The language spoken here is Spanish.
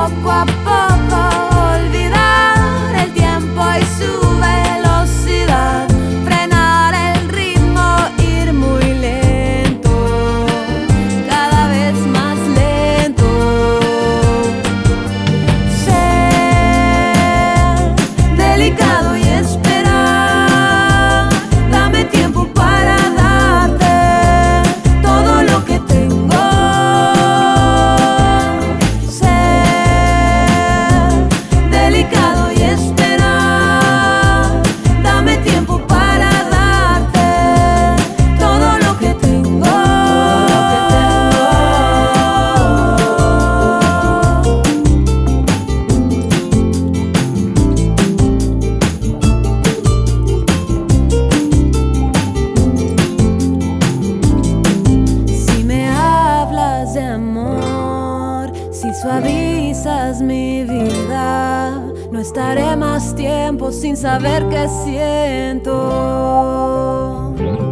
poco a poco olvidar el tiempo y su velocidad, frenar el ritmo, ir muy lento, cada vez más lento. Ser delicado y esperar, dame tiempo para darte todo lo que tengo. Ser delicado y esperar, dame tiempo para darte todo lo que tengo. Si me hablas de amor, si suavizas mi vida, no estaré más tiempo sin saber qué siento.